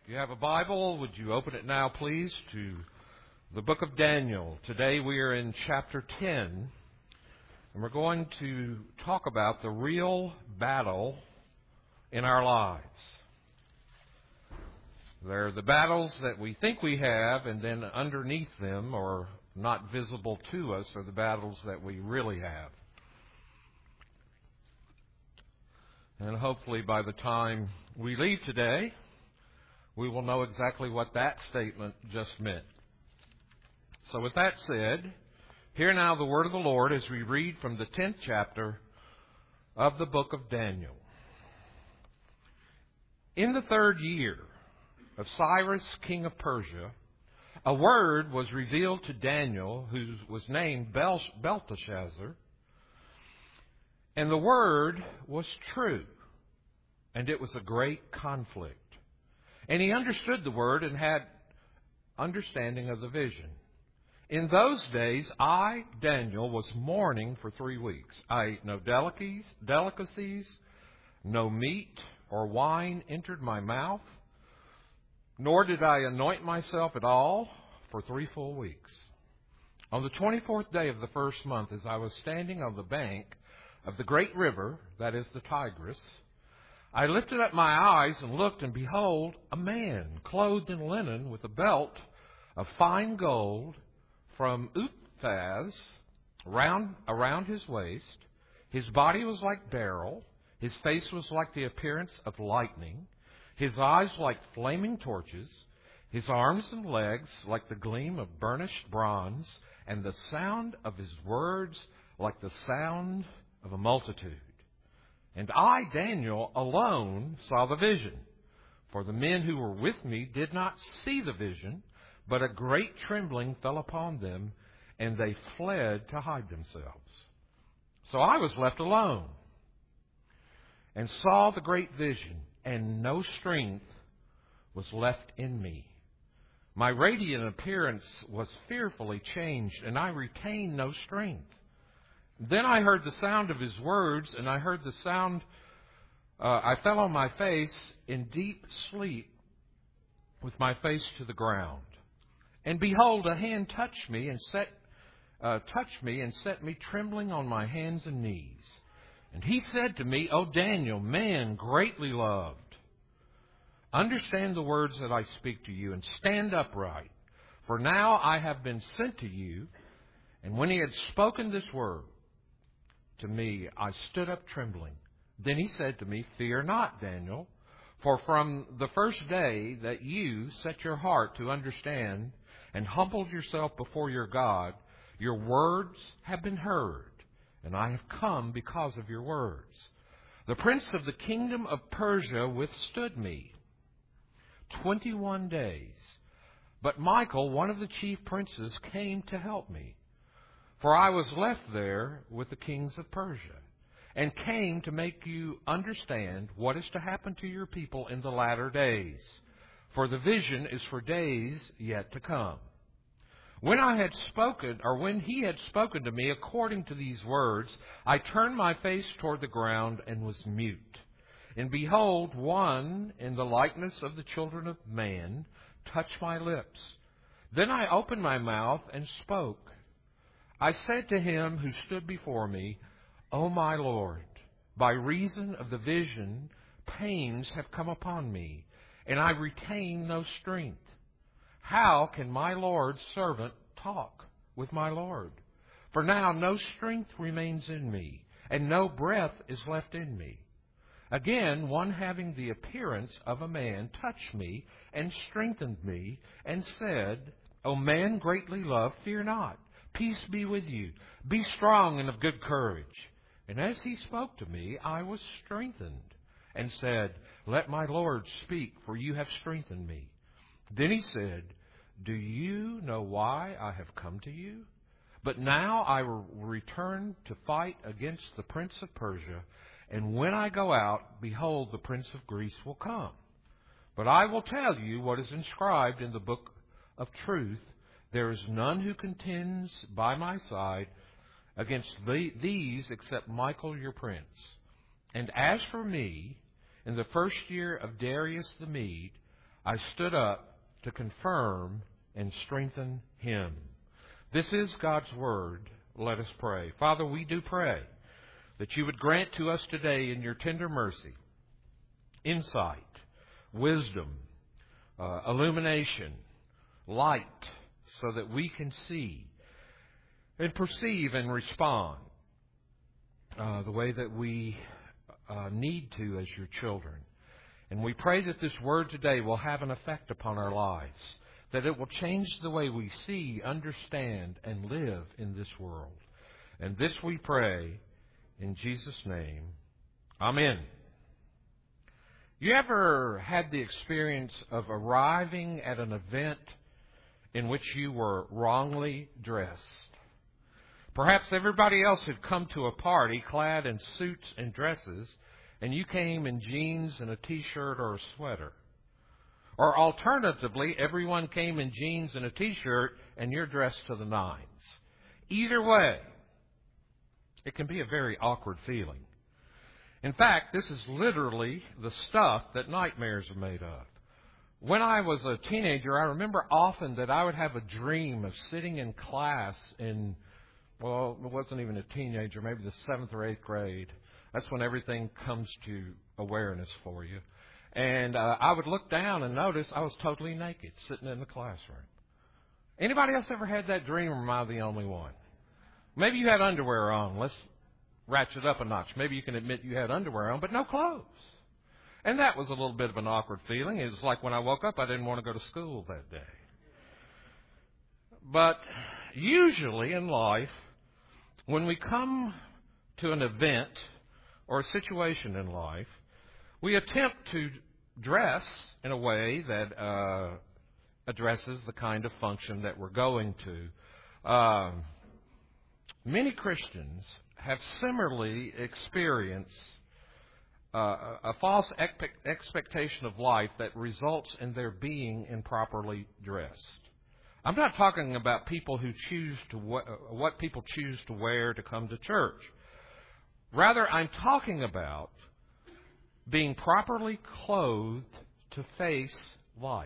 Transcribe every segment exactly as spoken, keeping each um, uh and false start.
If you have a Bible, would you open it now, please, to the book of Daniel. Today we are in chapter ten, and we're going to talk about the real battle in our lives. They're the battles that we think we have, and then underneath them, or not visible to us, are the battles that we really have. And hopefully by the time we leave today, we will know exactly what that statement just meant. So with that said, hear now the word of the Lord as we read from the tenth chapter of the book of Daniel. In the third year of Cyrus, king of Persia, a word was revealed to Daniel, who was named Bel- Belteshazzar, and the word was true, and it was a great conflict. And he understood the word and had understanding of the vision. In those days, I, Daniel, was mourning for three weeks. I ate no delicacies, delicacies, no meat or wine entered my mouth, nor did I anoint myself at all for three full weeks. On the twenty-fourth day of the first month, as I was standing on the bank of the great river, that is the Tigris, I lifted up my eyes and looked, and behold, a man clothed in linen with a belt of fine gold from Uphaz around, around his waist. His body was like beryl. His face was like the appearance of lightning. His eyes like flaming torches. His arms and legs like the gleam of burnished bronze. And the sound of his words like the sound of a multitude. And I, Daniel, alone saw the vision. For the men who were with me did not see the vision, but a great trembling fell upon them, and they fled to hide themselves. So I was left alone, and saw the great vision, and no strength was left in me. My radiant appearance was fearfully changed, and I retained no strength. Then I heard the sound of his words, and I heard the sound, uh, I fell on my face in deep sleep with my face to the ground. And behold, a hand touched me and set, uh, touched me and set me trembling on my hands and knees. And he said to me, O Daniel, man greatly loved, understand the words that I speak to you and stand upright. For now I have been sent to you. And when he had spoken this word to me, I stood up trembling. Then he said to me, fear not, Daniel, for from the first day that you set your heart to understand and humbled yourself before your God, your words have been heard, and I have come because of your words. The prince of the kingdom of Persia withstood me twenty-one days, but Michael, one of the chief princes, came to help me. For I was left there with the kings of Persia, and came to make you understand what is to happen to your people in the latter days. For the vision is for days yet to come. When I had spoken, or when he had spoken to me according to these words, I turned my face toward the ground and was mute. And behold, one in the likeness of the children of man touched my lips. Then I opened my mouth and spoke. I said to him who stood before me, O my Lord, by reason of the vision, pains have come upon me, and I retain no strength. How can my Lord's servant talk with my Lord? For now no strength remains in me, and no breath is left in me. Again, one having the appearance of a man touched me and strengthened me, and said, O man greatly loved, fear not. Peace be with you. Be strong and of good courage. And as he spoke to me, I was strengthened, and said, Let my Lord speak, for you have strengthened me. Then he said, Do you know why I have come to you? But now I will return to fight against the prince of Persia, and when I go out, behold, the prince of Greece will come. But I will tell you what is inscribed in the book of truth. There is none who contends by my side against the, these except Michael your prince. And as for me, in the first year of Darius the Mede, I stood up to confirm and strengthen him. This is God's Word. Let us pray. Father, we do pray that you would grant to us today in your tender mercy insight, wisdom, uh, illumination, light, so that we can see and perceive and respond uh, the way that we uh, need to as your children. And we pray that this word today will have an effect upon our lives, that it will change the way we see, understand, and live in this world. And this we pray in Jesus' name. Amen. You ever had the experience of arriving at an event in which you were wrongly dressed? Perhaps everybody else had come to a party clad in suits and dresses, and you came in jeans and a t-shirt or a sweater. Or alternatively, everyone came in jeans and a t-shirt, and you're dressed to the nines. Either way, it can be a very awkward feeling. In fact, this is literally the stuff that nightmares are made of. When I was a teenager, I remember often that I would have a dream of sitting in class in, well, it wasn't even a teenager, maybe the seventh or eighth grade. That's when everything comes to awareness for you. And uh, I would look down and notice I was totally naked sitting in the classroom. Anybody else ever had that dream, or am I the only one? Maybe you had underwear on. Let's ratchet up a notch. Maybe you can admit you had underwear on, but no clothes. And that was a little bit of an awkward feeling. It was like when I woke up, I didn't want to go to school that day. But usually in life, when we come to an event or a situation in life, we attempt to dress in a way that uh, addresses the kind of function that we're going to. Uh, many Christians have similarly experienced uh, a false expectation of life that results in their being improperly dressed. I'm not talking about people who choose to what people choose to wear to come to church. Rather, I'm talking about being properly clothed to face life.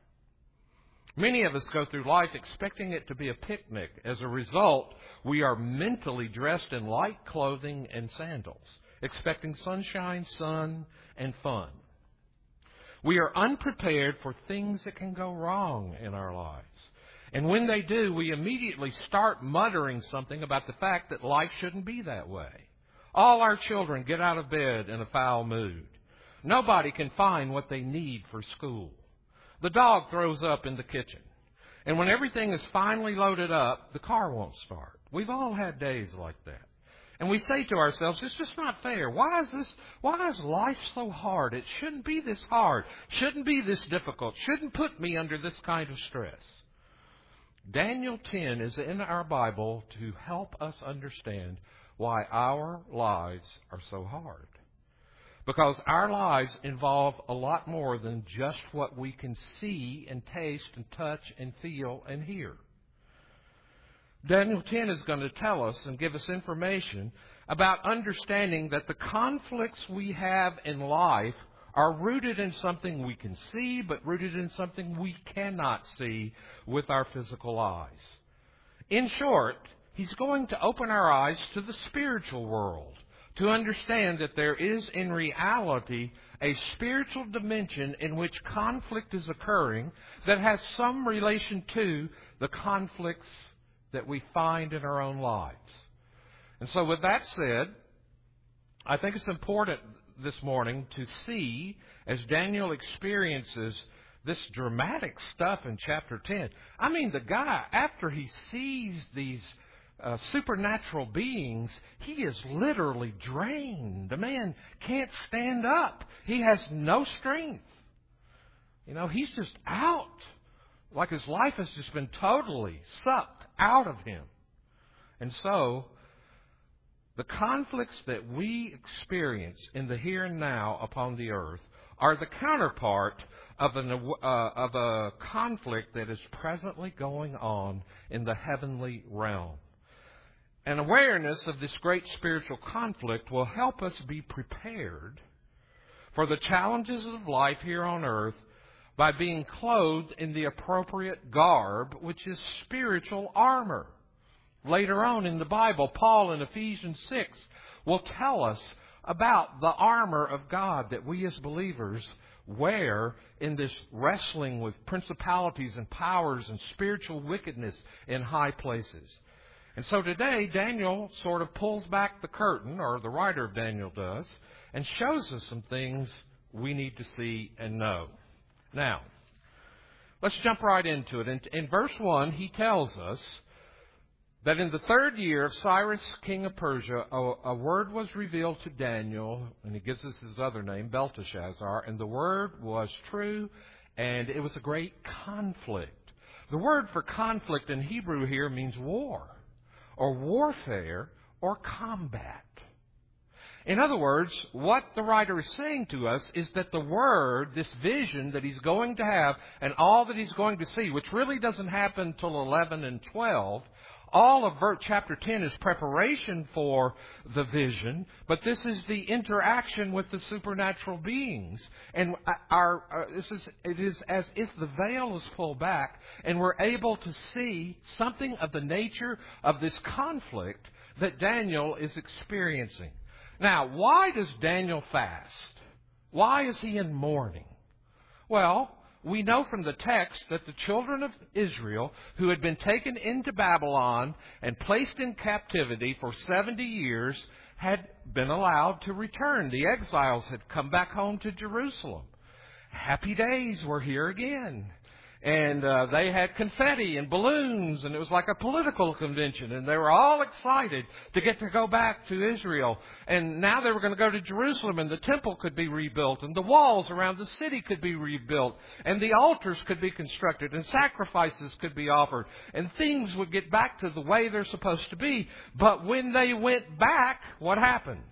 Many of us go through life expecting it to be a picnic. As a result, we are mentally dressed in light clothing and sandals, expecting sunshine, sun, and fun. We are unprepared for things that can go wrong in our lives. And when they do, we immediately start muttering something about the fact that life shouldn't be that way. All our children get out of bed in a foul mood. Nobody can find what they need for school. The dog throws up in the kitchen. And when everything is finally loaded up, the car won't start. We've all had days like that. And we say to ourselves, it's just not fair. Why is this, why is life so hard? It shouldn't be this hard. Shouldn't be this difficult. Shouldn't put me under this kind of stress. Daniel ten is in our Bible to help us understand why our lives are so hard. Because our lives involve a lot more than just what we can see and taste and touch and feel and hear. Daniel ten is going to tell us and give us information about understanding that the conflicts we have in life are rooted in something we can see, but rooted in something we cannot see with our physical eyes. In short, he's going to open our eyes to the spiritual world, to understand that there is in reality a spiritual dimension in which conflict is occurring that has some relation to the conflicts that we find in our own lives. And so with that said, I think it's important this morning to see, as Daniel experiences this dramatic stuff in chapter ten. I mean, the guy, after he sees these uh, supernatural beings, he is literally drained. The man can't stand up. He has no strength. You know, he's just out. Like his life has just been totally sucked out of him. And so, the conflicts that we experience in the here and now upon the earth are the counterpart of, an, uh, of a conflict that is presently going on in the heavenly realm. An awareness of this great spiritual conflict will help us be prepared for the challenges of life here on earth by being clothed in the appropriate garb, which is spiritual armor. Later on in the Bible, Paul in Ephesians six will tell us about the armor of God that we as believers wear in this wrestling with principalities and powers and spiritual wickedness in high places. And so today, Daniel sort of pulls back the curtain, or the writer of Daniel does, and shows us some things we need to see and know. Now, let's jump right into it. In, in verse one, he tells us that in the third year of Cyrus, king of Persia, a, a word was revealed to Daniel, and he gives us his other name, Belteshazzar, and the word was true, and it was a great conflict. The word for conflict in Hebrew here means war, or warfare, or combat. In other words, what the writer is saying to us is that the word, this vision that he's going to have, and all that he's going to see, which really doesn't happen until eleven and twelve, all of chapter ten is preparation for the vision, but this is the interaction with the supernatural beings. And our, our this is it is as if the veil is pulled back, and we're able to see something of the nature of this conflict that Daniel is experiencing. Now, why does Daniel fast? Why is he in mourning? Well, we know from the text that the children of Israel, who had been taken into Babylon and placed in captivity for seventy years, had been allowed to return. The exiles had come back home to Jerusalem. Happy days were here again. And uh, they had confetti and balloons, and it was like a political convention, and they were all excited to get to go back to Israel. And now they were going to go to Jerusalem, and the temple could be rebuilt, and the walls around the city could be rebuilt, and the altars could be constructed, and sacrifices could be offered, and things would get back to the way they're supposed to be. But when they went back, what happened?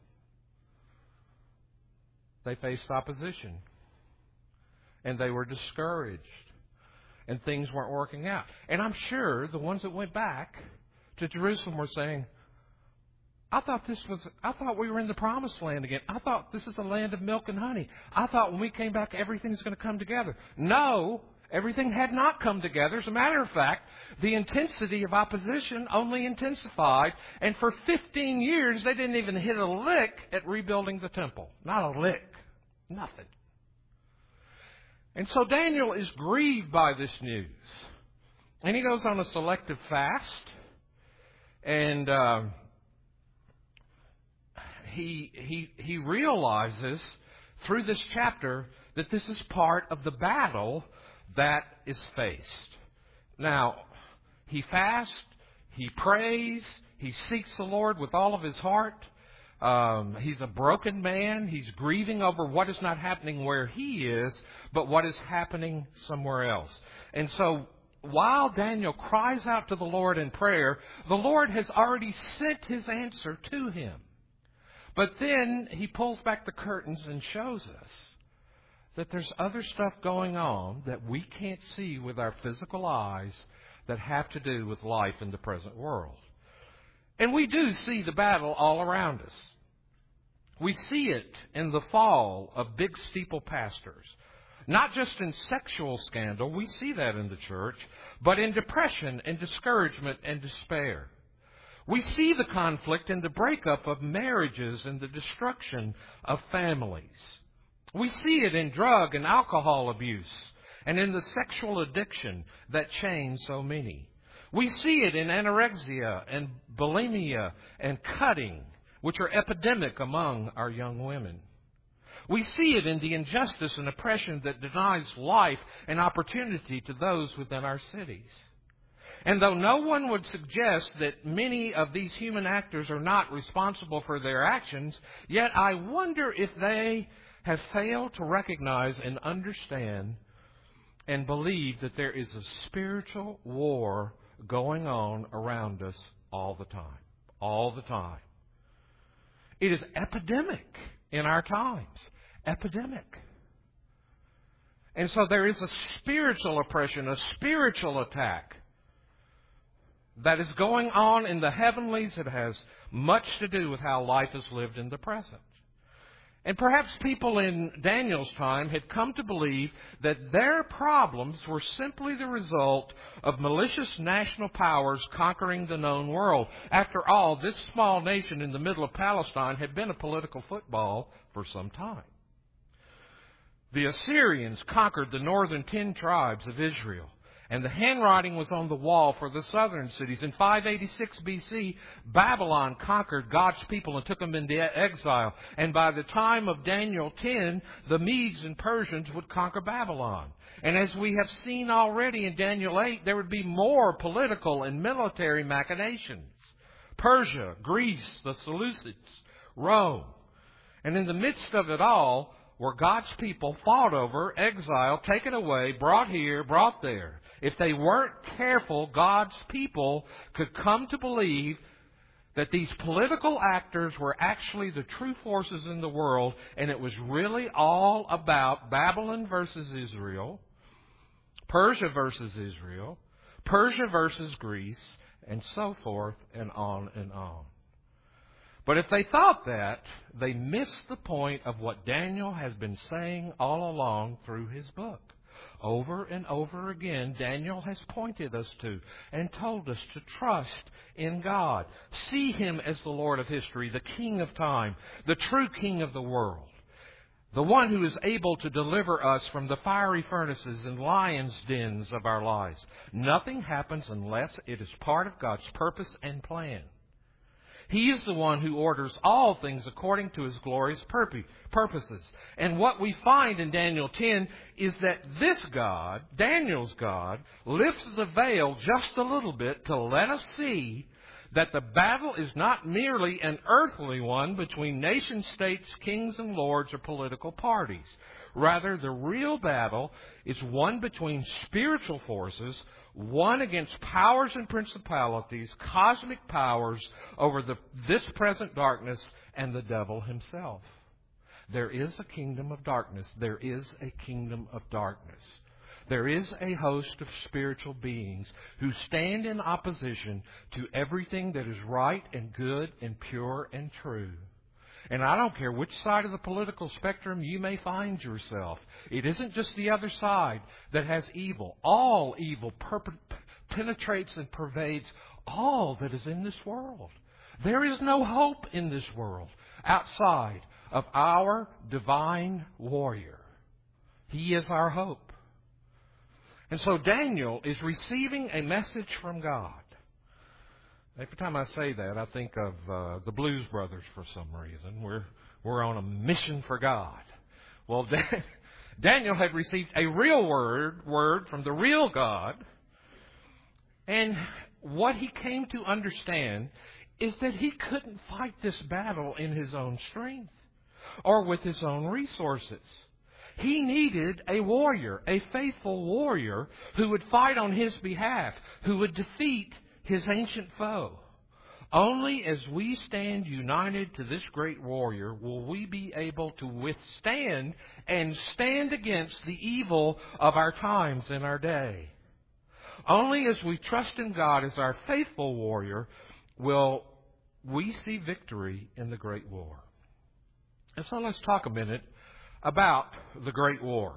They faced opposition, and they were discouraged. And things weren't working out. And I'm sure the ones that went back to Jerusalem were saying, I thought this was, I thought we were in the promised land again. I thought this is a land of milk and honey. I thought when we came back, everything's going to come together. No, everything had not come together. As a matter of fact, the intensity of opposition only intensified. And for fifteen years, they didn't even hit a lick at rebuilding the temple. Not a lick. Nothing. And so Daniel is grieved by this news. And he goes on a selective fast. And uh, he, he, he realizes through this chapter that this is part of the battle that is faced. Now, he fasts, he prays, he seeks the Lord with all of his heart. Um, he's a broken man. He's grieving over what is not happening where he is, but what is happening somewhere else. And so while Daniel cries out to the Lord in prayer, the Lord has already sent his answer to him. But then he pulls back the curtains and shows us that there's other stuff going on that we can't see with our physical eyes that have to do with life in the present world. And we do see the battle all around us. We see it in the fall of big steeple pastors. Not just in sexual scandal, we see that in the church, but in depression and discouragement and despair. We see the conflict in the breakup of marriages and the destruction of families. We see it in drug and alcohol abuse and in the sexual addiction that chains so many. We see it in anorexia and bulimia and cutting, which are epidemic among our young women. We see it in the injustice and oppression that denies life and opportunity to those within our cities. And though no one would suggest that many of these human actors are not responsible for their actions, yet I wonder if they have failed to recognize and understand and believe that there is a spiritual war going on around us all the time. All the time. It is epidemic in our times. Epidemic. And so there is a spiritual oppression, a spiritual attack that is going on in the heavenlies. It has much to do with how life is lived in the present. And perhaps people in Daniel's time had come to believe that their problems were simply the result of malicious national powers conquering the known world. After all, this small nation in the middle of Palestine had been a political football for some time. The Assyrians conquered the northern ten tribes of Israel, and the handwriting was on the wall for the southern cities. In five eighty-six B C, Babylon conquered God's people and took them into exile. And by the time of Daniel ten, the Medes and Persians would conquer Babylon. And as we have seen already in Daniel eight, there would be more political and military machinations. Persia, Greece, the Seleucids, Rome. And in the midst of it all were God's people fought over, exiled, taken away, brought here, brought there. If they weren't careful, God's people could come to believe that these political actors were actually the true forces in the world, and it was really all about Babylon versus Israel, Persia versus Israel, Persia versus Greece, and so forth and on and on. But if they thought that, they missed the point of what Daniel has been saying all along through his book. Over and over again, Daniel has pointed us to and told us to trust in God. See Him as the Lord of history, the King of time, the true King of the world. The one who is able to deliver us from the fiery furnaces and lions' dens of our lives. Nothing happens unless it is part of God's purpose and plan. He is the one who orders all things according to His glorious purposes. And what we find in Daniel ten is that this God, Daniel's God, lifts the veil just a little bit to let us see that the battle is not merely an earthly one between nation states, kings and lords, or political parties. Rather, the real battle is one between spiritual forces, one against powers and principalities, cosmic powers over the, this present darkness and the devil himself. There is a kingdom of darkness. There is a kingdom of darkness. There is a host of spiritual beings who stand in opposition to everything that is right and good and pure and true. And I don't care which side of the political spectrum you may find yourself. It isn't just the other side that has evil. All evil perp- penetrates and pervades all that is in this world. There is no hope in this world outside of our divine warrior. He is our hope. And so Daniel is receiving a message from God. Every time I say that, I think of uh, the Blues Brothers for some reason. We're we're on a mission for God. Well, Dan- Daniel had received a real word, word from the real God. And what he came to understand is that he couldn't fight this battle in his own strength or with his own resources. He needed a warrior, a faithful warrior who would fight on his behalf, who would defeat his ancient foe. Only as we stand united to this great warrior will we be able to withstand and stand against the evil of our times and our day. Only as we trust in God as our faithful warrior will we see victory in the great war. And so let's talk a minute about the great war.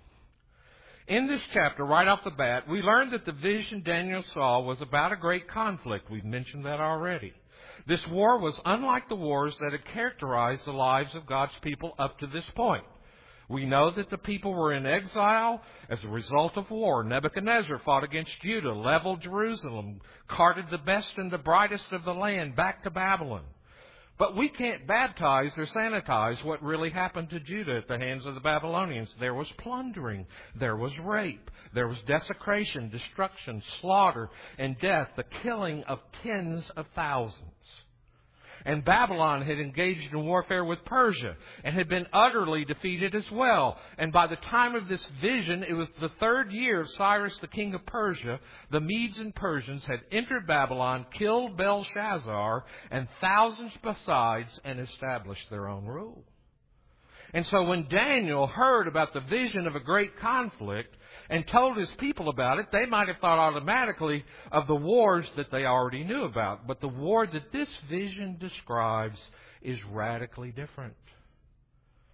In this chapter, right off the bat, we learned that the vision Daniel saw was about a great conflict. We've mentioned that already. This war was unlike the wars that had characterized the lives of God's people up to this point. We know that the people were in exile as a result of war. Nebuchadnezzar fought against Judah, leveled Jerusalem, carted the best and the brightest of the land back to Babylon. But we can't baptize or sanitize what really happened to Judah at the hands of the Babylonians. There was plundering. There was rape. There was desecration, destruction, slaughter, and death, the killing of tens of thousands. And Babylon had engaged in warfare with Persia and had been utterly defeated as well. And by the time of this vision, it was the third year of Cyrus, the king of Persia. The Medes and Persians had entered Babylon, killed Belshazzar and thousands besides, and established their own rule. And so when Daniel heard about the vision of a great conflict and told his people about it, they might have thought automatically of the wars that they already knew about. But the war that this vision describes is radically different.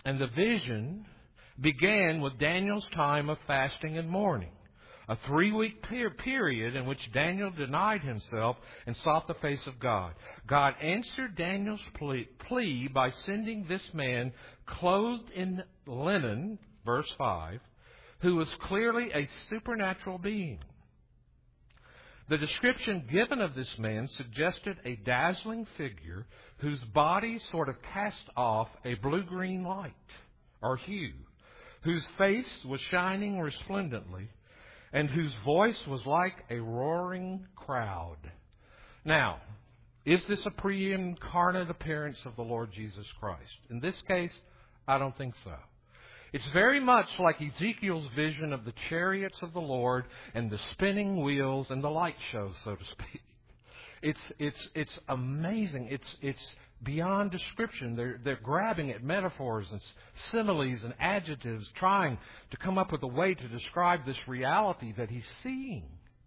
And the vision began with Daniel's time of fasting and mourning, a three-week per- period in which Daniel denied himself and sought the face of God. God answered Daniel's plea, plea by sending this man clothed in linen, verse five, who was clearly a supernatural being. The description given of this man suggested a dazzling figure whose body sort of cast off a blue-green light or hue, whose face was shining resplendently, and whose voice was like a roaring crowd. Now, is this a pre-incarnate appearance of the Lord Jesus Christ? In this case, I don't think so. It's very much like Ezekiel's vision of the chariots of the Lord and the spinning wheels and the light show, so to speak. It's it's it's amazing. It's it's beyond description. They're they're grabbing at metaphors and similes and adjectives, trying to come up with a way to describe this reality that he's seeing.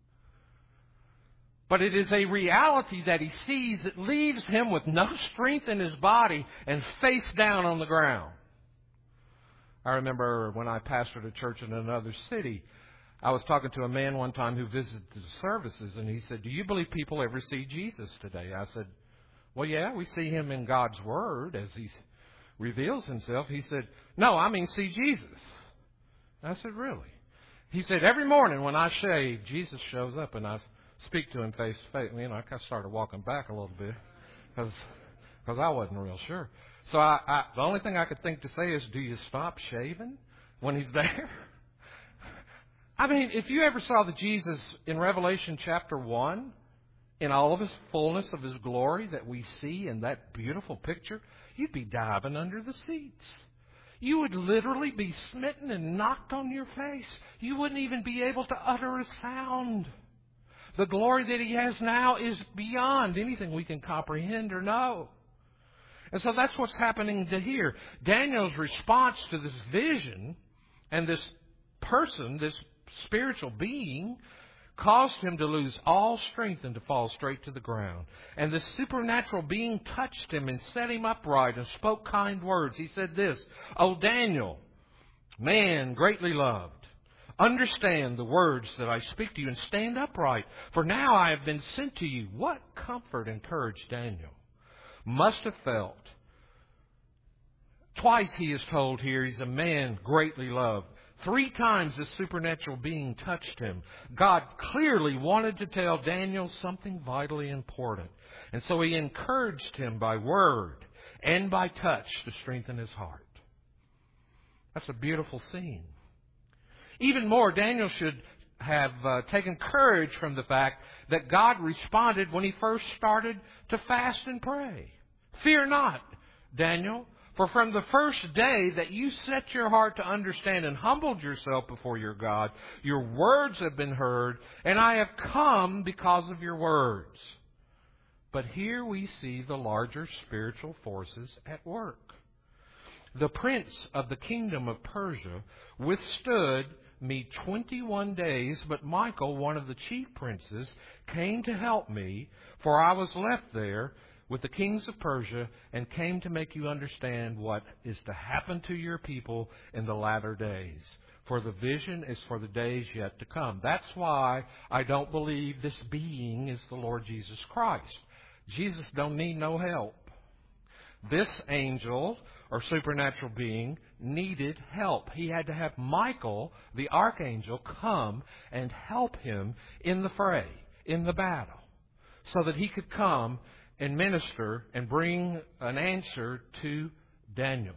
But it is a reality that he sees that leaves him with no strength in his body and face down on the ground. I remember when I pastored a church in another city, I was talking to a man one time who visited the services, and he said, "Do you believe people ever see Jesus today?" I said, "Well, yeah, we see him in God's Word as he reveals himself." He said, "No, I mean see Jesus." I said, "Really?" He said, "Every morning when I shave, Jesus shows up and I speak to him face to face." You know, I kind of started walking back a little bit because because I wasn't real sure. So I, I, the only thing I could think to say is, do you stop shaving when he's there? I mean, if you ever saw the Jesus in Revelation chapter one, in all of his fullness of his glory that we see in that beautiful picture, you'd be diving under the seats. You would literally be smitten and knocked on your face. You wouldn't even be able to utter a sound. The glory that he has now is beyond anything we can comprehend or know. And so that's what's happening to here. Daniel's response to this vision and this person, this spiritual being, caused him to lose all strength and to fall straight to the ground. And the supernatural being touched him and set him upright and spoke kind words. He said this, "O Daniel, man greatly loved, understand the words that I speak to you and stand upright. For now I have been sent to you." What comfort and courage Daniel must have felt. Twice he is told here he's a man greatly loved. Three times this supernatural being touched him. God clearly wanted to tell Daniel something vitally important. And so he encouraged him by word and by touch to strengthen his heart. That's a beautiful scene. Even more, Daniel should have uh, taken courage from the fact that God responded when he first started to fast and pray. "Fear not, Daniel, for from the first day that you set your heart to understand and humbled yourself before your God, your words have been heard, and I have come because of your words." But here we see the larger spiritual forces at work. The prince of the kingdom of Persia withstood me twenty-one days, but Michael, one of the chief princes, came to help me, for I was left there with the kings of Persia, and came to make you understand what is to happen to your people in the latter days. For the vision is for the days yet to come. That's why I don't believe this being is the Lord Jesus Christ. Jesus don't need no help. This angel or supernatural being needed help. He had to have Michael, the archangel, come and help him in the fray, in the battle, so that he could come and minister and bring an answer to Daniel.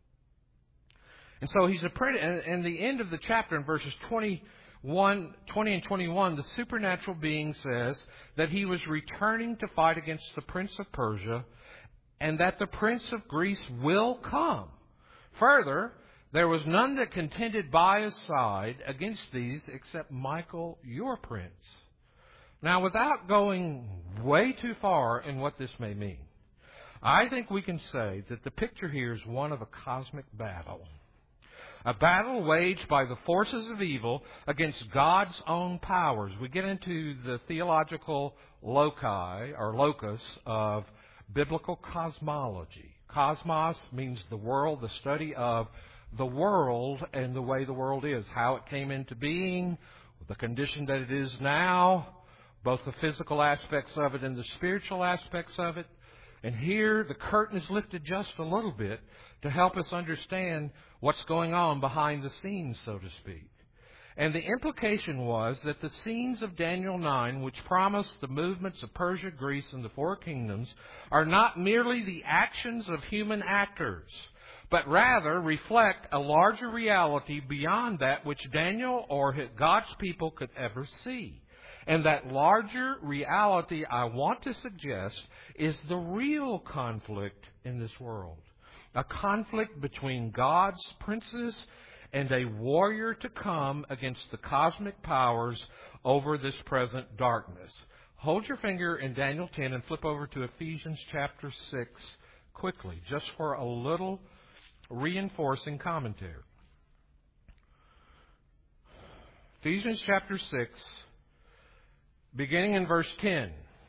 And so he's a pretty, and the end of the chapter in verses twenty-one, twenty and twenty-one, the supernatural being says that he was returning to fight against the prince of Persia, and that the prince of Greece will come. Further, there was none that contended by his side against these except Michael, your prince. Now, without going way too far in what this may mean, I think we can say that the picture here is one of a cosmic battle. A battle waged by the forces of evil against God's own powers. We get into the theological loci or locus of biblical cosmology. Cosmos means the world, the study of the world and the way the world is, how it came into being, the condition that it is now, both the physical aspects of it and the spiritual aspects of it. And here the curtain is lifted just a little bit to help us understand what's going on behind the scenes, so to speak. And the implication was that the scenes of Daniel nine, which promise the movements of Persia, Greece, and the four kingdoms, are not merely the actions of human actors, but rather reflect a larger reality beyond that which Daniel or God's people could ever see. And that larger reality, I want to suggest, is the real conflict in this world. A conflict between God's princes and a warrior to come against the cosmic powers over this present darkness. Hold your finger in Daniel ten and flip over to Ephesians chapter six quickly, just for a little reinforcing commentary. Ephesians chapter six, beginning in verse ten.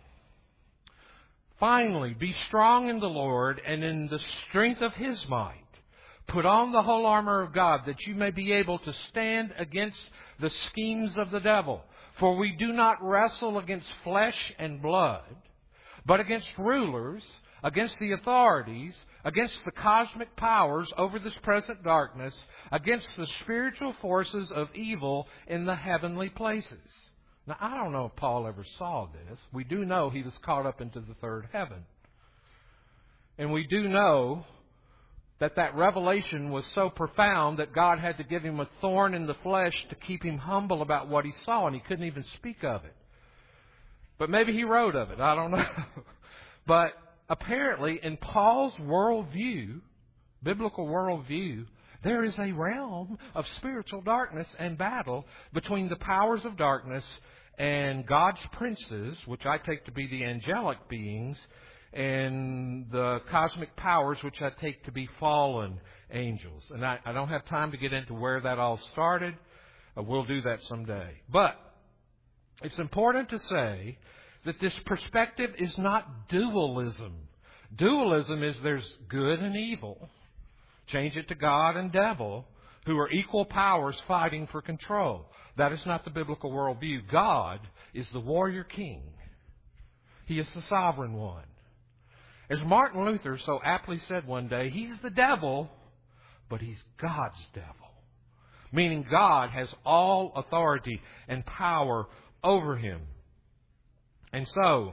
Finally, be strong in the Lord and in the strength of His might. Put on the whole armor of God, that you may be able to stand against the schemes of the devil. For we do not wrestle against flesh and blood, but against rulers, against the authorities, against the cosmic powers over this present darkness, against the spiritual forces of evil in the heavenly places. Now, I don't know if Paul ever saw this. We do know he was caught up into the third heaven. And we do know that that revelation was so profound that God had to give him a thorn in the flesh to keep him humble about what he saw, and he couldn't even speak of it. But maybe he wrote of it. I don't know. But apparently, in Paul's worldview, biblical worldview, there is a realm of spiritual darkness and battle between the powers of darkness and God's princes, which I take to be the angelic beings, and the cosmic powers, which I take to be fallen angels. And I, I don't have time to get into where that all started. Uh, we'll do that someday. But it's important to say that this perspective is not dualism. Dualism is there's good and evil. Change it to God and devil, who are equal powers fighting for control. That is not the biblical worldview. God is the warrior king. He is the sovereign one. As Martin Luther so aptly said one day, he's the devil, but he's God's devil. Meaning God has all authority and power over him. And so,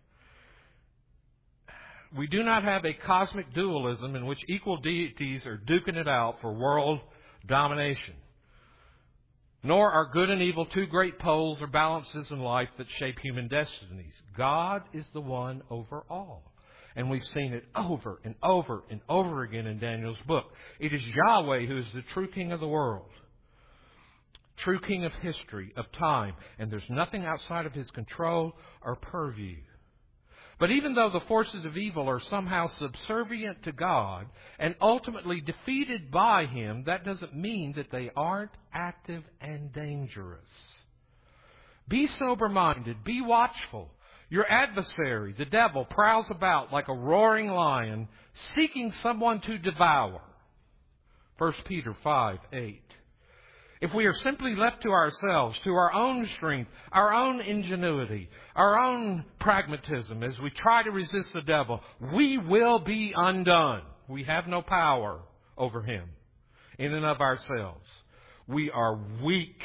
we do not have a cosmic dualism in which equal deities are duking it out for world domination. Nor are good and evil two great poles or balances in life that shape human destinies. God is the one over all. And we've seen it over and over and over again in Daniel's book. It is Yahweh who is the true king of the world. True king of history, of time. And there's nothing outside of his control or purview. But even though the forces of evil are somehow subservient to God and ultimately defeated by Him, that doesn't mean that they aren't active and dangerous. Be sober-minded. Be watchful. Your adversary, the devil, prowls about like a roaring lion, seeking someone to devour. First Peter five eight. If we are simply left to ourselves, to our own strength, our own ingenuity, our own pragmatism, as we try to resist the devil, we will be undone. We have no power over him in and of ourselves. We are weak.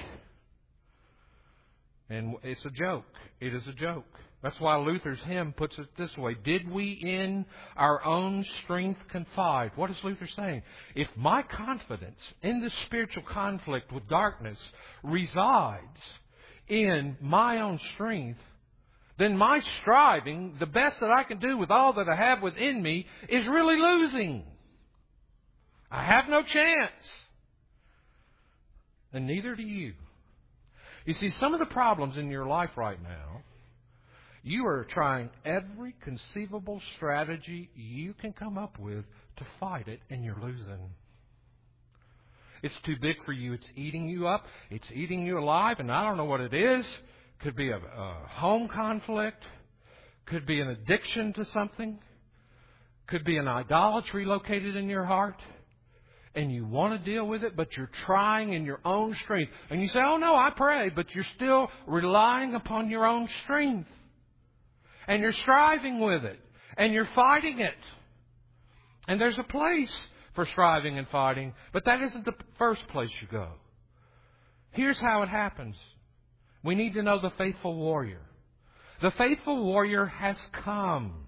And it's a joke. It is a joke. That's why Luther's hymn puts it this way. Did we in our own strength confide? What is Luther saying? If my confidence in this spiritual conflict with darkness resides in my own strength, then my striving, the best that I can do with all that I have within me, is really losing. I have no chance. And neither do you. You see, some of the problems in your life right now, you are trying every conceivable strategy you can come up with to fight it, and you're losing. It's too big for you. It's eating you up. It's eating you alive, and I don't know what it is. Could be a, a home conflict. Could be an addiction to something. Could be an idolatry located in your heart, and you want to deal with it, but you're trying in your own strength. And you say, oh no, I pray, but you're still relying upon your own strength. And you're striving with it, and you're fighting it. And there's a place for striving and fighting, but that isn't the first place you go. Here's how it happens. We need to know the faithful warrior. The faithful warrior has come.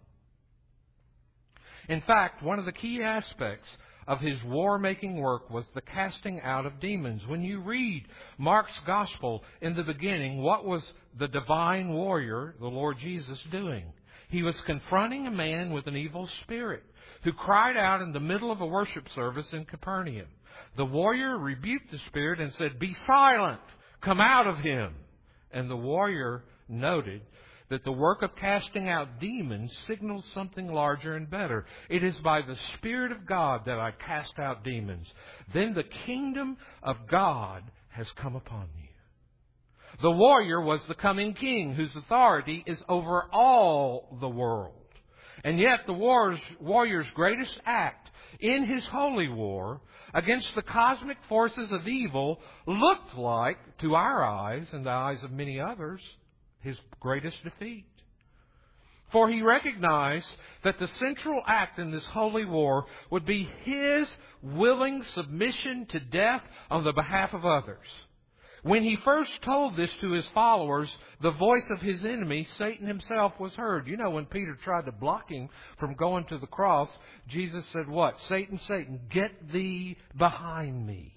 In fact, one of the key aspects of his war-making work was the casting out of demons. When you read Mark's Gospel in the beginning, what was the divine warrior, the Lord Jesus, doing? He was confronting a man with an evil spirit who cried out in the middle of a worship service in Capernaum. The warrior rebuked the spirit and said, "Be silent, come out of him." And the warrior noted that the work of casting out demons signals something larger and better. It is by the Spirit of God that I cast out demons. Then the kingdom of God has come upon you. The warrior was the coming king whose authority is over all the world. And yet the warrior's, warrior's greatest act in his holy war against the cosmic forces of evil looked like, to our eyes and the eyes of many others, his greatest defeat. For he recognized that the central act in this holy war would be his willing submission to death on the behalf of others. When he first told this to his followers, the voice of his enemy, Satan himself, was heard. You know, when Peter tried to block him from going to the cross, Jesus said what? "Satan, Satan, get thee behind me."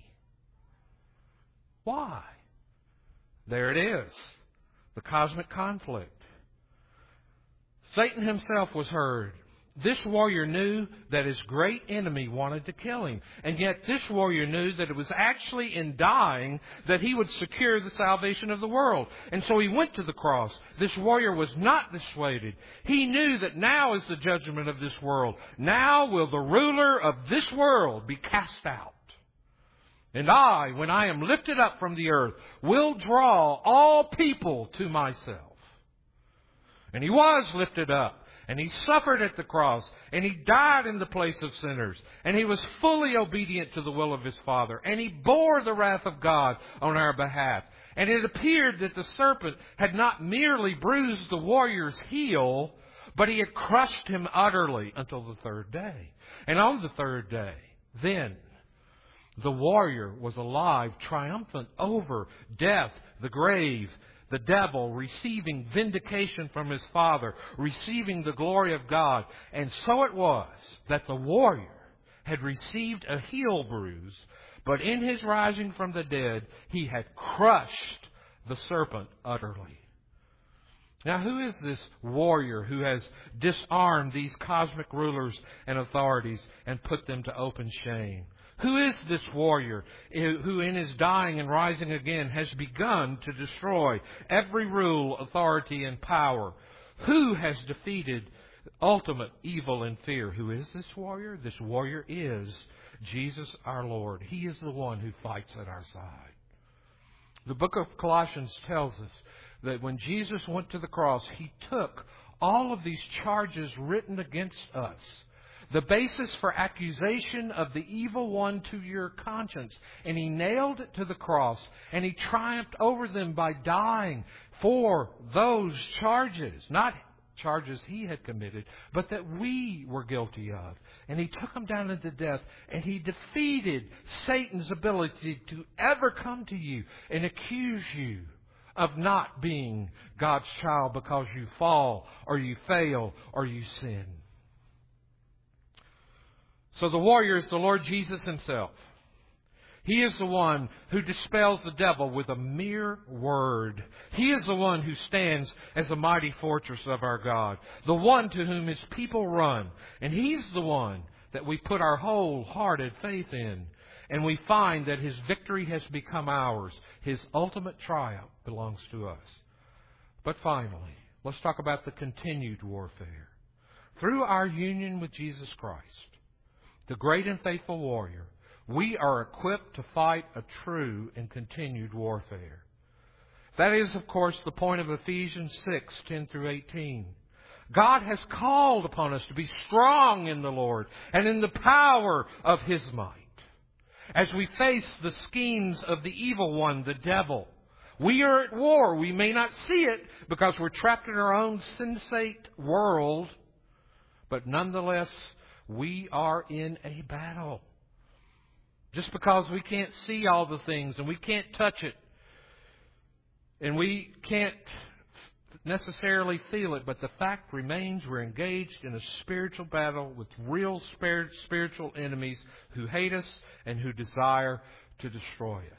Why? There it is. The cosmic conflict. Satan himself was heard. This warrior knew that his great enemy wanted to kill him. And yet this warrior knew that it was actually in dying that he would secure the salvation of the world. And so he went to the cross. This warrior was not dissuaded. He knew that now is the judgment of this world. Now will the ruler of this world be cast out. And I, when I am lifted up from the earth, will draw all people to myself. And he was lifted up. And he suffered at the cross, and he died in the place of sinners, and he was fully obedient to the will of his Father, and he bore the wrath of God on our behalf. And it appeared that the serpent had not merely bruised the warrior's heel, but he had crushed him utterly until the third day. And on the third day, then, the warrior was alive, triumphant over death, the grave, the devil, receiving vindication from his Father, receiving the glory of God. And so it was that the warrior had received a heel bruise, but in his rising from the dead, he had crushed the serpent utterly. Now, who is this warrior who has disarmed these cosmic rulers and authorities and put them to open shame? Who is this warrior who in his dying and rising again has begun to destroy every rule, authority, and power? Who has defeated ultimate evil and fear? Who is this warrior? This warrior is Jesus our Lord. He is the one who fights at our side. The book of Colossians tells us that when Jesus went to the cross, He took all of these charges written against us, the basis for accusation of the evil one to your conscience, and He nailed it to the cross, and He triumphed over them by dying for those charges, not charges He had committed, but that we were guilty of. And He took them down into death, and He defeated Satan's ability to ever come to you and accuse you of not being God's child because you fall or you fail or you sin. So the warrior is the Lord Jesus Himself. He is the one who dispels the devil with a mere word. He is the one who stands as a mighty fortress of our God, the one to whom His people run. And He's the one that we put our wholehearted faith in. And we find that His victory has become ours. His ultimate triumph belongs to us. But finally, let's talk about the continued warfare. Through our union with Jesus Christ, the great and faithful warrior, we are equipped to fight a true and continued warfare. That is, of course, the point of Ephesians six, ten through eighteen. God has called upon us to be strong in the Lord and in the power of His might. As we face the schemes of the evil one, the devil, we are at war. We may not see it because we're trapped in our own sensate world, but nonetheless, we are in a battle. Just because we can't see all the things and we can't touch it and we can't necessarily feel it, but the fact remains we're engaged in a spiritual battle with real spirit, spiritual enemies who hate us and who desire to destroy us.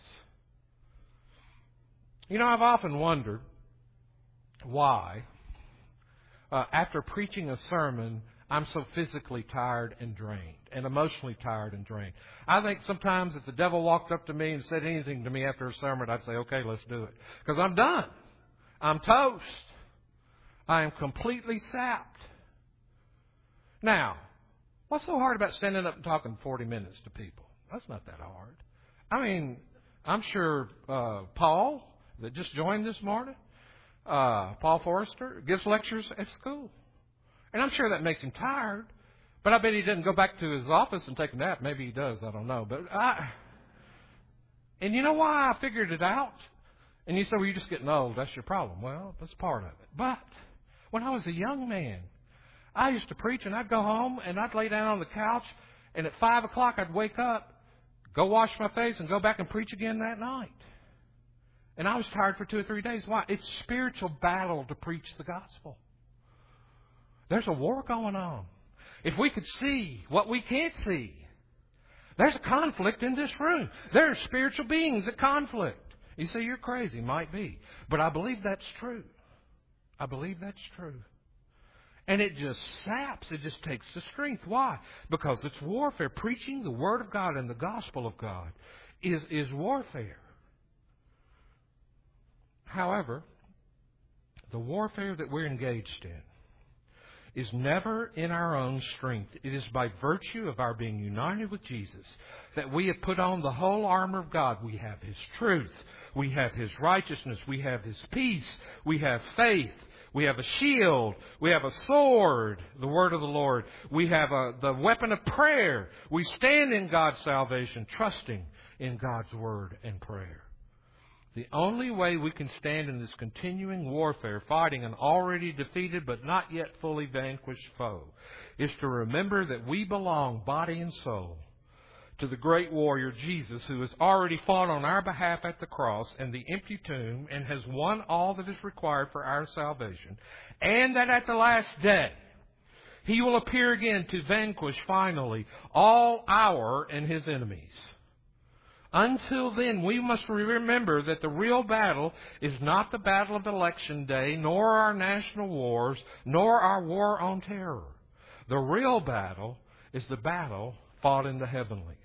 You know, I've often wondered why, uh, after preaching a sermon, I'm so physically tired and drained and emotionally tired and drained. I think sometimes if the devil walked up to me and said anything to me after a sermon, I'd say, okay, let's do it. Because I'm done. I'm toast. I am completely sapped. Now, what's so hard about standing up and talking forty minutes to people? That's not that hard. I mean, I'm sure uh, Paul, that just joined this morning, uh, Paul Forrester, gives lectures at school. And I'm sure that makes him tired. But I bet he doesn't go back to his office and take a nap. Maybe he does. I don't know. But I, and you know why I figured it out? And you say, well, you're just getting old. That's your problem. Well, that's part of it. But when I was a young man, I used to preach, and I'd go home, and I'd lay down on the couch, and at five o'clock I'd wake up, go wash my face, and go back and preach again that night. And I was tired for two or three days. Why? It's spiritual battle to preach the gospel. There's a war going on. If we could see what we can't see, there's a conflict in this room. There are spiritual beings at conflict. You say, you're crazy. Might be. But I believe that's true. I believe that's true. And it just saps. It just takes the strength. Why? Because it's warfare. Preaching the Word of God and the gospel of God is, is warfare. However, the warfare that we're engaged in is never in our own strength. It is by virtue of our being united with Jesus that we have put on the whole armor of God. We have His truth. We have His righteousness. We have His peace. We have faith. We have a shield. We have a sword, the word of the Lord. We have a, the weapon of prayer. We stand in God's salvation, trusting in God's word and prayer. The only way we can stand in this continuing warfare, fighting an already defeated but not yet fully vanquished foe, is to remember that we belong, body and soul, to the great warrior Jesus, who has already fought on our behalf at the cross and the empty tomb and has won all that is required for our salvation, and that at the last day He will appear again to vanquish finally all our and His enemies. Until then, we must remember that the real battle is not the battle of Election Day, nor our national wars, nor our war on terror. The real battle is the battle fought in the heavenlies.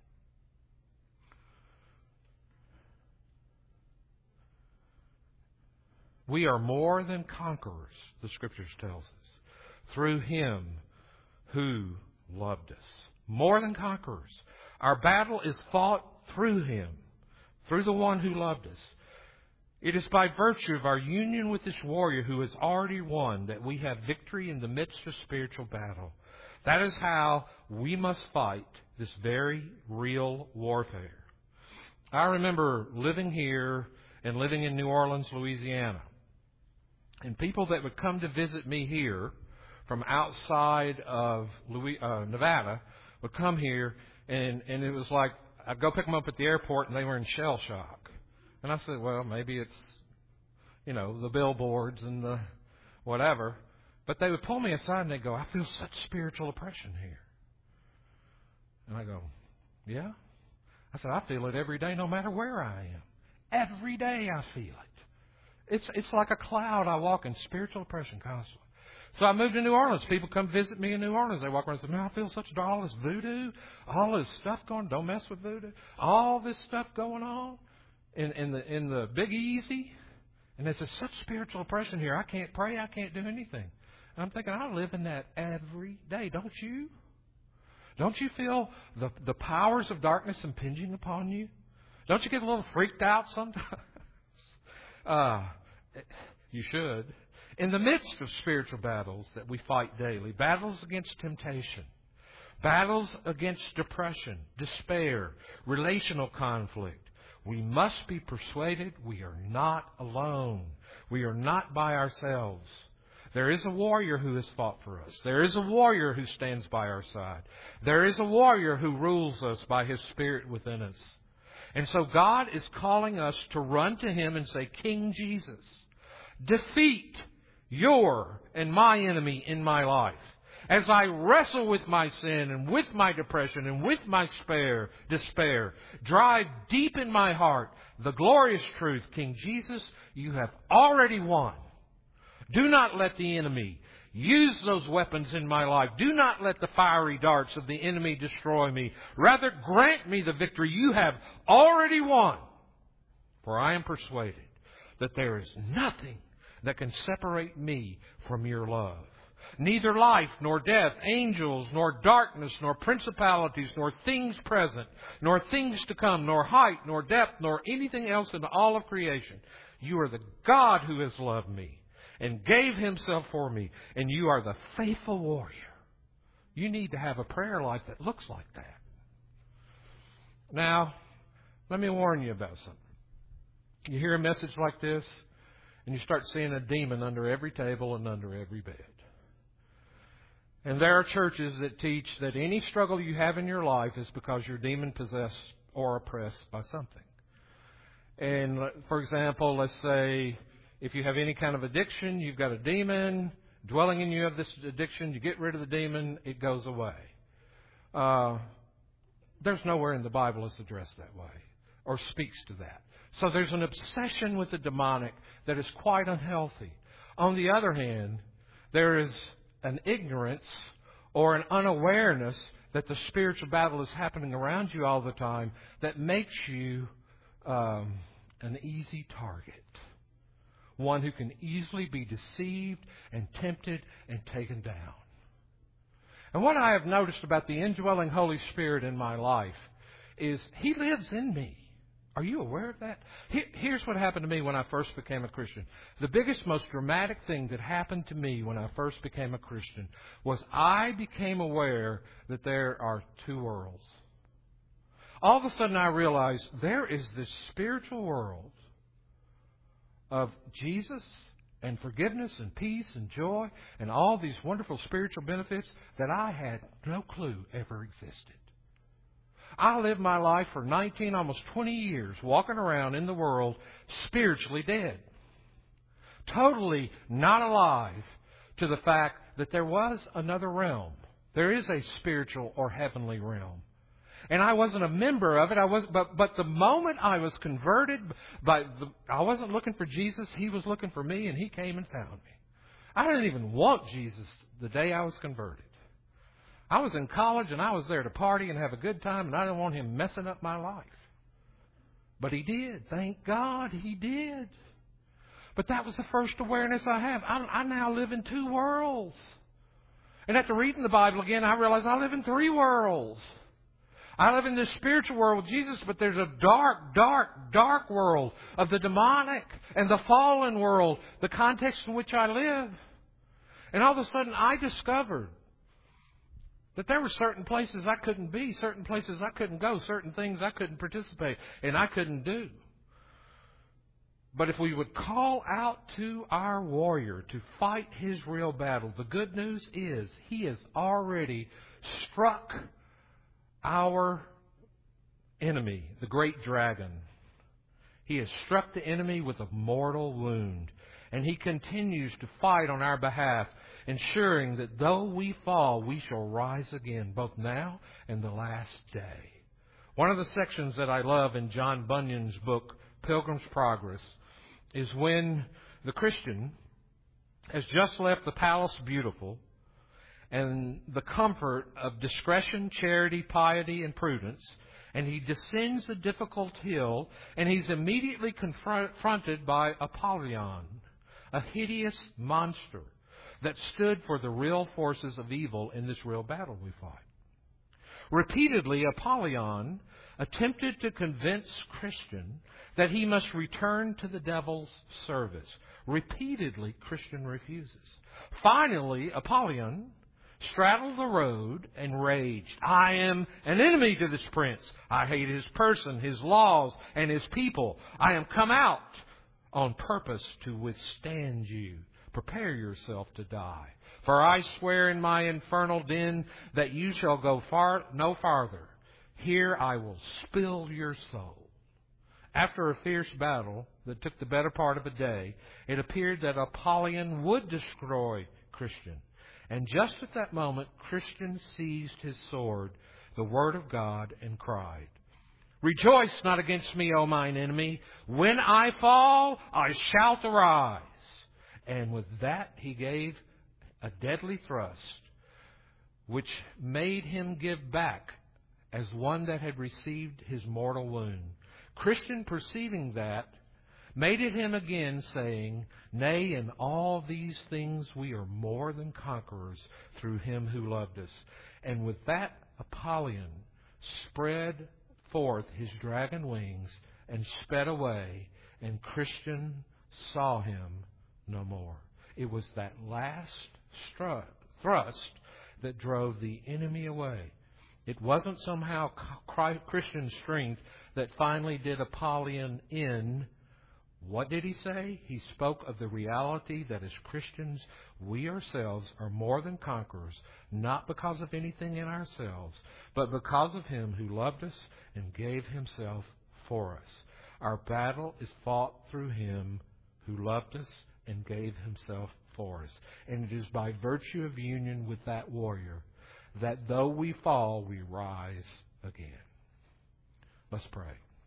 We are more than conquerors, the Scriptures tells us, through Him who loved us. More than conquerors. Our battle is fought through Him, through the one who loved us. It is by virtue of our union with this warrior who has already won that we have victory in the midst of spiritual battle. That is how we must fight this very real warfare. I remember living here and living in New Orleans, Louisiana. And people that would come to visit me here from outside of Louis, uh, Nevada would come here, and, and it was like I'd go pick them up at the airport, and they were in shell shock. And I said, well, maybe it's, you know, the billboards and the whatever. But they would pull me aside, and they'd go, I feel such spiritual oppression here. And I go, yeah? I said, I feel it every day no matter where I am. Every day I feel it. It's, it's like a cloud. I walk in spiritual oppression constantly. So I moved to New Orleans. People come visit me in New Orleans. They walk around and say, man, I feel such all this voodoo, all this stuff going, don't mess with voodoo, all this stuff going on in, in the in the Big Easy. And there's such spiritual oppression here. I can't pray. I can't do anything. And I'm thinking, I live in that every day. Don't you? Don't you feel the, the powers of darkness impinging upon you? Don't you get a little freaked out sometimes? uh, you should. In the midst of spiritual battles that we fight daily, battles against temptation, battles against depression, despair, relational conflict, we must be persuaded we are not alone. We are not by ourselves. There is a warrior who has fought for us. There is a warrior who stands by our side. There is a warrior who rules us by His Spirit within us. And so God is calling us to run to Him and say, King Jesus, defeat your and my enemy in my life. As I wrestle with my sin and with my depression and with my despair, despair, drive deep in my heart the glorious truth, King Jesus, you have already won. Do not let the enemy use those weapons in my life. Do not let the fiery darts of the enemy destroy me. Rather, grant me the victory you have already won. For I am persuaded that there is nothing that can separate me from your love. Neither life, nor death, angels, nor darkness, nor principalities, nor things present, nor things to come, nor height, nor depth, nor anything else in all of creation. You are the God who has loved me and gave Himself for me, and you are the faithful warrior. You need to have a prayer life that looks like that. Now, let me warn you about something. You hear a message like this, and you start seeing a demon under every table and under every bed. And there are churches that teach that any struggle you have in your life is because you're demon-possessed or oppressed by something. And, for example, let's say if you have any kind of addiction, you've got a demon dwelling in you of this addiction, you get rid of the demon, it goes away. Uh, there's nowhere in the Bible it's addressed that way or speaks to that. So there's an obsession with the demonic that is quite unhealthy. On the other hand, there is an ignorance or an unawareness that the spiritual battle is happening around you all the time that makes you um, an easy target. One who can easily be deceived and tempted and taken down. And what I have noticed about the indwelling Holy Spirit in my life is He lives in me. Are you aware of that? Here's what happened to me when I first became a Christian. The biggest, most dramatic thing that happened to me when I first became a Christian was I became aware that there are two worlds. All of a sudden I realized there is this spiritual world of Jesus and forgiveness and peace and joy and all these wonderful spiritual benefits that I had no clue ever existed. I lived my life for nineteen, almost twenty years walking around in the world spiritually dead. Totally not alive to the fact that there was another realm. There is a spiritual or heavenly realm. And I wasn't a member of it. I was, but, but the moment I was converted, by the, I wasn't looking for Jesus. He was looking for me, and He came and found me. I didn't even want Jesus the day I was converted. I was in college, and I was there to party and have a good time, and I didn't want Him messing up my life. But He did. Thank God He did. But that was the first awareness I have. I, I now live in two worlds. And after reading the Bible again, I realized I live in three worlds. I live in this spiritual world with Jesus, but there's a dark, dark, dark world of the demonic and the fallen world, the context in which I live. And all of a sudden I discovered that there were certain places I couldn't be, certain places I couldn't go, certain things I couldn't participate, and I couldn't do. But if we would call out to our warrior to fight his real battle, the good news is he has already struck our enemy, the great dragon. He has struck the enemy with a mortal wound, and he continues to fight on our behalf, ensuring that though we fall, we shall rise again, both now and the last day. One of the sections that I love in John Bunyan's book, Pilgrim's Progress, is when the Christian has just left the Palace Beautiful and the comfort of discretion, charity, piety, and prudence, and he descends a difficult hill, and he's immediately confronted by Apollyon, a hideous monster that stood for the real forces of evil in this real battle we fought. Repeatedly, Apollyon attempted to convince Christian that he must return to the devil's service. Repeatedly, Christian refuses. Finally, Apollyon straddled the road and raged. I am an enemy to this prince. I hate his person, his laws, and his people. I am come out on purpose to withstand you. Prepare yourself to die. For I swear in my infernal den that you shall go far no farther. Here I will spill your soul. After a fierce battle that took the better part of a day, it appeared that Apollyon would destroy Christian. And just at that moment, Christian seized his sword, the word of God, and cried, Rejoice not against me, O mine enemy. When I fall, I shall arise. And with that he gave a deadly thrust, which made him give back as one that had received his mortal wound. Christian, perceiving that, made at him again, saying, Nay, in all these things we are more than conquerors through him who loved us. And with that Apollyon spread forth his dragon wings and sped away, and Christian saw him no more. It was that last stru- thrust that drove the enemy away. It wasn't somehow Christian strength that finally did Apollyon in. What did he say? He spoke of the reality that as Christians, we ourselves are more than conquerors, not because of anything in ourselves, but because of him who loved us and gave himself for us. Our battle is fought through him who loved us and gave himself for us. And it is by virtue of union with that warrior that though we fall, we rise again. Let's pray.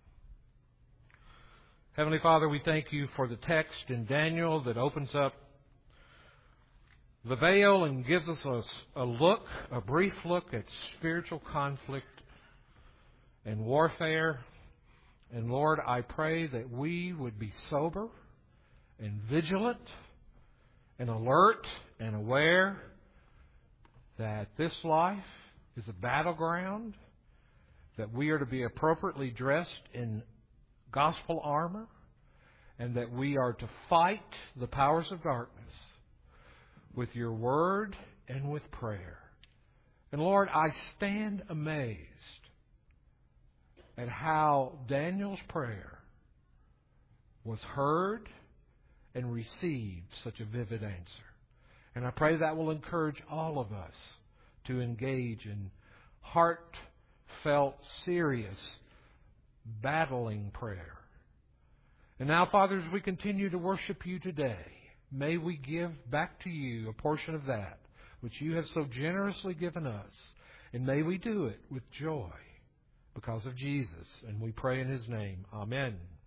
Heavenly Father, we thank you for the text in Daniel that opens up the veil and gives us a, a look, a brief look at spiritual conflict and warfare. And Lord, I pray that we would be sober and vigilant and alert and aware that this life is a battleground, that we are to be appropriately dressed in gospel armor, and that we are to fight the powers of darkness with your word and with prayer. And Lord, I stand amazed at how Daniel's prayer was heard and received such a vivid answer. And I pray that will encourage all of us to engage in heartfelt, serious, battling prayer. And now, Father, as we continue to worship you today, may we give back to you a portion of that which you have so generously given us. And may we do it with joy because of Jesus. And we pray in his name. Amen.